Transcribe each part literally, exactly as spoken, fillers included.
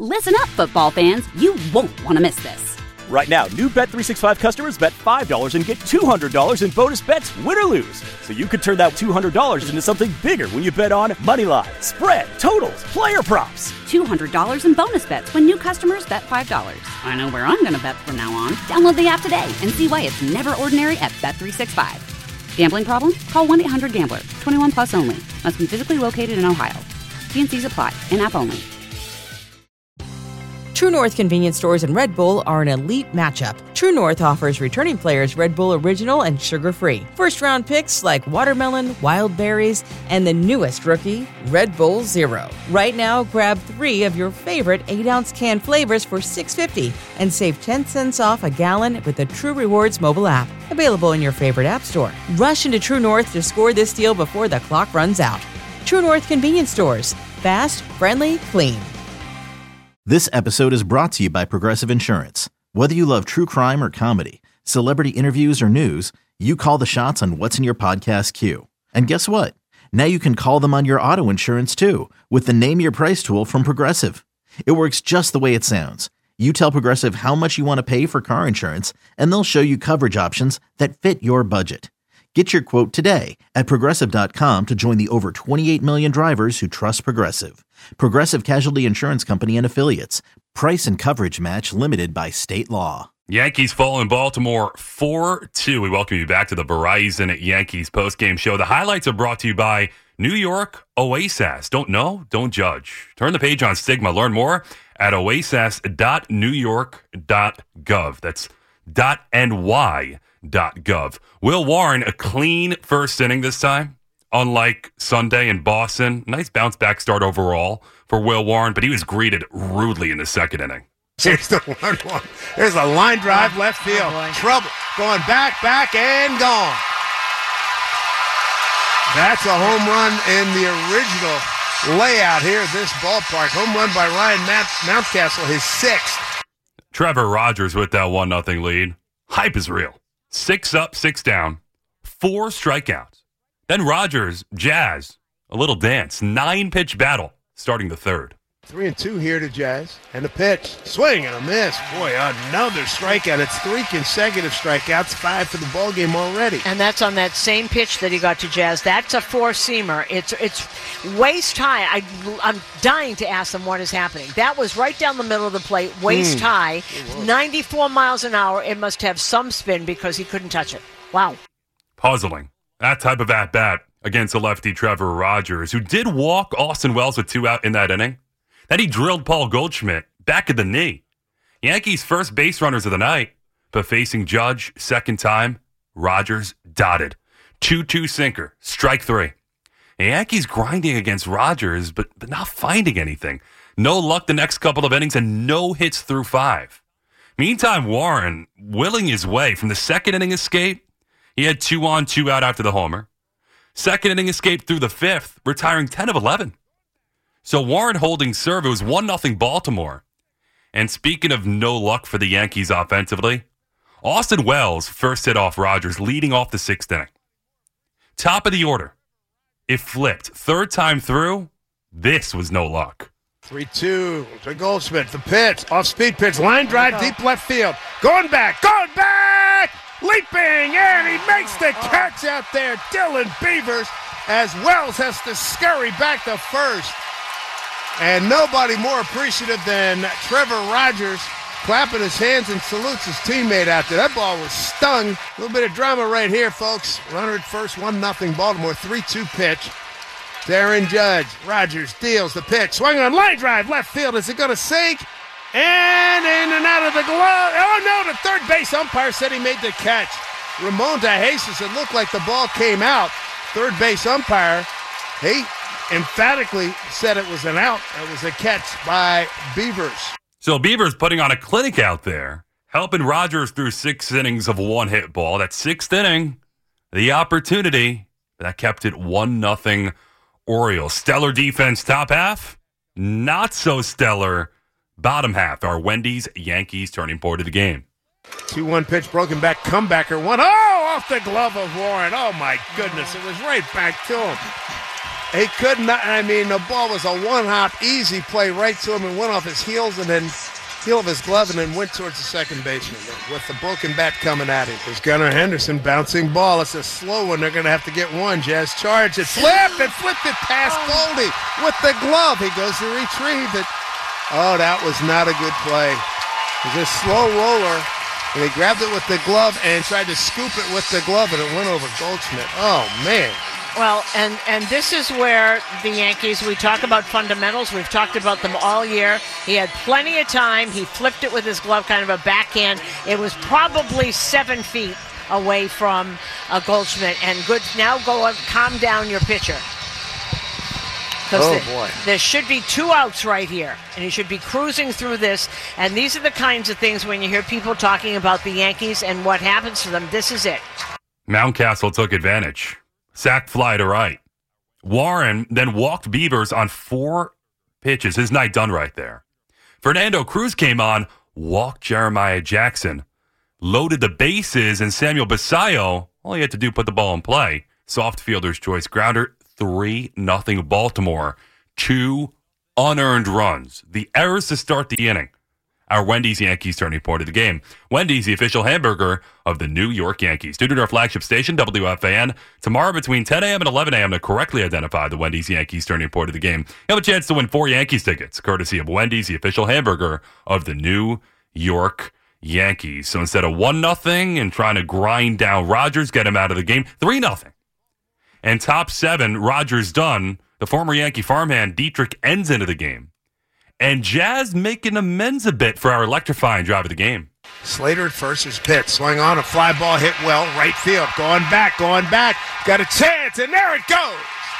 Listen up, football fans. You won't want to miss this. Right now, new Bet three sixty-five customers bet five dollars and get two hundred dollars in bonus bets, win or lose. So you could turn that two hundred dollars into something bigger when you bet on money line, spread, totals, player props. two hundred dollars in bonus bets when new customers bet five dollars. I know where I'm going to bet from now on. Download the app today and see why it's never ordinary at Bet three sixty-five. Gambling problem? Call one eight hundred gambler. twenty-one plus only. Must be physically located in Ohio. T and C's apply. In-app only. True North convenience stores and Red Bull are an elite matchup. True North offers returning players Red Bull Original and sugar-free. First-round picks like watermelon, wild berries, and the newest rookie, Red Bull Zero. Right now, grab three of your favorite eight ounce can flavors for six dollars and fifty cents and save ten cents off a gallon with the True Rewards mobile app. Available in your favorite app store. Rush into True North to score this deal before the clock runs out. True North convenience stores. Fast, friendly, clean. This episode is brought to you by Progressive Insurance. Whether you love true crime or comedy, celebrity interviews or news, you call the shots on what's in your podcast queue. And guess what? Now you can call them on your auto insurance too with the Name Your Price tool from Progressive. It works just the way it sounds. You tell Progressive how much you want to pay for car insurance, and they'll show you coverage options that fit your budget. Get your quote today at Progressive dot com to join the over twenty-eight million drivers who trust Progressive. Progressive Casualty Insurance Company and Affiliates. Price and coverage match limited by state law. Yankees fall in Baltimore four two. We welcome you back to the Verizon Yankees postgame show. The highlights are brought to you by New York Oasis. Don't know? Don't judge. Turn the page on stigma. Learn more at oasis dot new york dot gov. That's .ny. .gov. Will Warren, a clean first inning this time, unlike Sunday in Boston. Nice bounce back start overall for Will Warren, but he was greeted rudely in the second inning. Here's the one one. There's a line drive left field. Oh, trouble. Going back, back, and gone. That's a home run in the original layout here at this ballpark. Home run by Ryan Mountcastle, his sixth. Trevor Rogers with that one nothing lead. Hype is real. Six up, six down, four strikeouts. Then Rogers, Jazz, a little dance. Nine-pitch battle starting the third. Three and two here to Jazz. And a pitch. Swing and a miss. Boy, another strikeout. It's three consecutive strikeouts, five for the ballgame already. And that's on that same pitch that he got to Jazz. That's a four-seamer. It's it's waist high. I, I'm dying to ask them what is happening. That was right down the middle of the plate, waist mm. high, ninety-four miles an hour. It must have some spin because he couldn't touch it. Wow. Puzzling. That type of at-bat against the lefty Trevor Rogers, who did walk Austin Wells with two out in that inning. Then he drilled Paul Goldschmidt back at the knee. Yankees' first base runners of the night, but facing Judge second time, Rogers dotted. two two sinker, strike three. The Yankees grinding against Rogers, but, but not finding anything. No luck the next couple of innings and no hits through five. Meantime, Warren willing his way from the second inning escape. He had two on, two out after the homer. Second inning escape through the fifth, retiring ten of eleven. So Warren holding serve. It was one nothing Baltimore. And speaking of no luck for the Yankees offensively, Austin Wells first hit off Rogers, leading off the sixth inning. Top of the order. It flipped. Third time through, this was no luck. three two to Goldschmidt. The pitch, off-speed pitch, line drive, deep left field. Going back, going back! Leaping, and he makes the catch out there. Dylan Beavers, as Wells has to scurry back to first. And nobody more appreciative than Trevor Rogers, clapping his hands and salutes his teammate out there. That ball was stung. A little bit of drama right here, folks. Runner at first, one nothing Baltimore, three two pitch. Darren Judge, Rogers deals the pitch. Swung on line drive, left field. Is it going to sink? And in and out of the glove. Oh, no, the third base umpire said he made the catch. Ramon DeJesus, it looked like the ball came out. Third base umpire, he emphatically said it was an out. It was a catch by Beavers. So Beavers putting on a clinic out there, helping Rogers through six innings of one hit ball. That sixth inning, the opportunity, that kept it one nothing Orioles. Stellar defense top half, not so stellar bottom half. Our Wendy's Yankees turning point of the game. two one pitch, broken back, comebacker one. Oh, off the glove of Warren. Oh, my goodness. It was right back to him. He could not. I mean, the ball was a one-hop, easy play right to him and went off his heels and then heel of his glove and then went towards the second baseman with the broken bat coming at him. There's Gunnar Henderson bouncing ball. It's a slow one. They're going to have to get one. Jazz charge. It flipped. It flipped it past Goldie with the glove. He goes to retrieve it. Oh, that was not a good play. It was a slow roller. And he grabbed it with the glove and tried to scoop it with the glove, and it went over Goldschmidt. Oh, man. Well, and, and this is where the Yankees, we talk about fundamentals. We've talked about them all year. He had plenty of time. He flipped it with his glove, kind of a backhand. It was probably seven feet away from uh, Goldschmidt. And good. Now go up, calm down your pitcher. Oh, the, boy. There should be two outs right here, and he should be cruising through this. And these are the kinds of things when you hear people talking about the Yankees and what happens to them. This is it. Mountcastle took advantage. Sack fly to right. Warren then walked Beavers on four pitches. His night done right there. Fernando Cruz came on, walked Jeremiah Jackson, loaded the bases, and Samuel Basayo, all he had to do, put the ball in play. Soft fielder's choice grounder, three nothing Baltimore. Two unearned runs. The errors to start the inning. Our Wendy's Yankees turning point of the game. Wendy's, the official hamburger of the New York Yankees. Tune to our flagship station, W F A N, tomorrow between ten a.m. and eleven a.m. to correctly identify the Wendy's Yankees turning point of the game. You have a chance to win four Yankees tickets, courtesy of Wendy's, the official hamburger of the New York Yankees. So instead of one nothing and trying to grind down Rogers, get him out of the game, three nothing. And top seven, Rogers done. The former Yankee farmhand Dietrich ends into the game. And Jazz making amends a bit for our electrifying drive of the game. Slater at first is pitch. Swing on, a fly ball hit well. Right field. Going back, going back. Got a chance, and there it goes.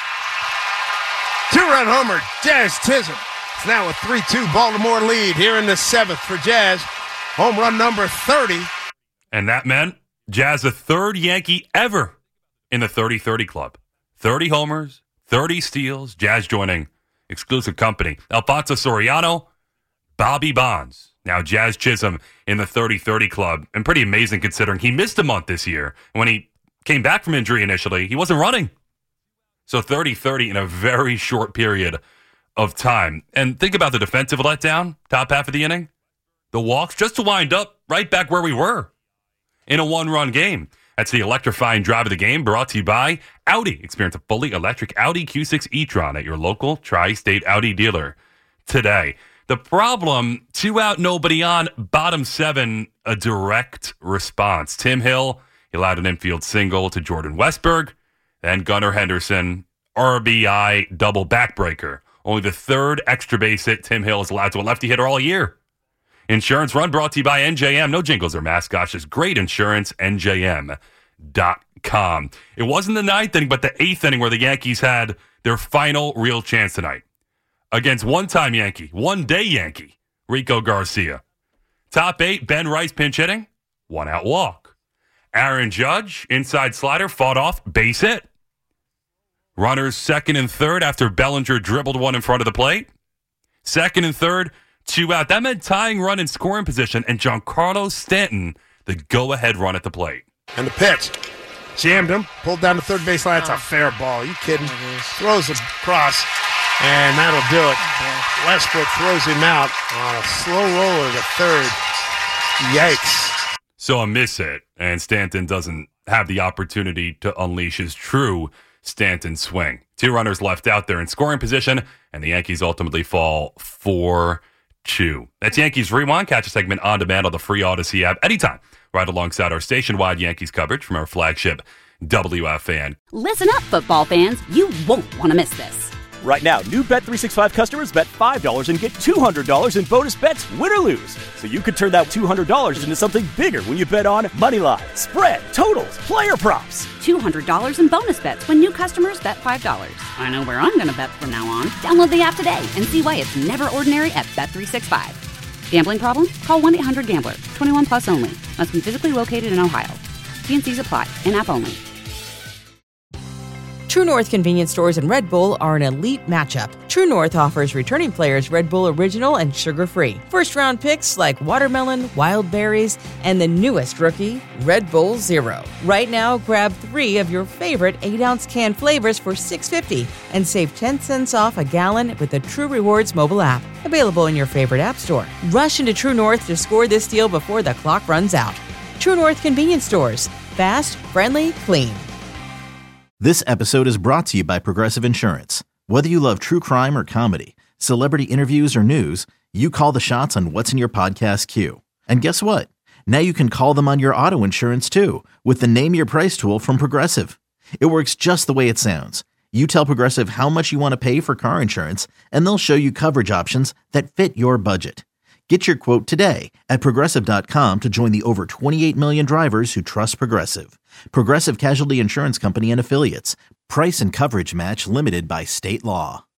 Two-run homer, Jazz Chisholm. It's now a three two Baltimore lead here in the seventh for Jazz. Home run number thirty. And that meant Jazz the third Yankee ever in the thirty thirty club. thirty homers, thirty steals. Jazz joining exclusive company. Alfonso Soriano, Bobby Bonds. Now Jazz Chisholm in the thirty thirty club. And pretty amazing considering he missed a month this year. When he came back from injury initially, he wasn't running. So thirty thirty in a very short period of time. And think about the defensive letdown, top half of the inning. The walks just to wind up right back where we were in a one-run game. That's the electrifying drive of the game, brought to you by Audi. Experience a fully electric Audi Q six e-tron at your local tri-state Audi dealer today. The problem, two out, nobody on, bottom seven, a direct response. Tim Hill, he allowed an infield single to Jordan Westberg. Then Gunnar Henderson, R B I double backbreaker. Only the third extra base hit Tim Hill is allowed to a lefty hitter all year. Insurance Run brought to you by N J M. No jingles or mascots, just great insurance, N J M dot com. It wasn't the ninth inning, but the eighth inning where the Yankees had their final real chance tonight. Against one-time Yankee, one-day Yankee, Rico Garcia. Top eight, Ben Rice pinch hitting, one-out walk. Aaron Judge, inside slider, fought off, base hit. Runners second and third after Bellinger dribbled one in front of the plate. Second and third, two out. That meant tying run in scoring position, and Giancarlo Stanton, the go-ahead run at the plate. And the pitch. Jammed him, pulled down the third baseline. That's oh. a fair ball. Are you kidding? Throws it across, and that'll do it. Westbrook throws him out on a slow roller to third. Yikes. So a miss hit, and Stanton doesn't have the opportunity to unleash his true Stanton swing. Two runners left out there in scoring position, and the Yankees ultimately fall four two. That's Yankees Rewind. Catch a segment on demand on the free Odyssey app anytime, right alongside our station-wide Yankees coverage from our flagship W F A N. Listen up, football fans. You won't want to miss this. Right now, new Bet three sixty-five customers bet five dollars and get two hundred dollars in bonus bets, win or lose. So you could turn that two hundred dollars into something bigger when you bet on moneyline, spread, totals, player props. two hundred dollars in bonus bets when new customers bet five dollars. I know where I'm going to bet from now on. Download the app today and see why it's never ordinary at Bet three sixty-five. Gambling problem? Call one eight hundred gambler. twenty-one plus only. Must be physically located in Ohio. T and C's apply. In-app only. True North convenience stores and Red Bull are an elite matchup. True North offers returning players Red Bull Original and sugar-free. First-round picks like watermelon, wild berries, and the newest rookie, Red Bull Zero. Right now, grab three of your favorite eight ounce can flavors for six dollars and fifty cents and save ten cents off a gallon with the True Rewards mobile app. Available in your favorite app store. Rush into True North to score this deal before the clock runs out. True North convenience stores. Fast, friendly, clean. This episode is brought to you by Progressive Insurance. Whether you love true crime or comedy, celebrity interviews or news, you call the shots on what's in your podcast queue. And guess what? Now you can call them on your auto insurance too with the Name Your Price tool from Progressive. It works just the way it sounds. You tell Progressive how much you want to pay for car insurance, and they'll show you coverage options that fit your budget. Get your quote today at Progressive dot com to join the over twenty-eight million drivers who trust Progressive. Progressive Casualty Insurance Company and Affiliates. Price and coverage match limited by state law.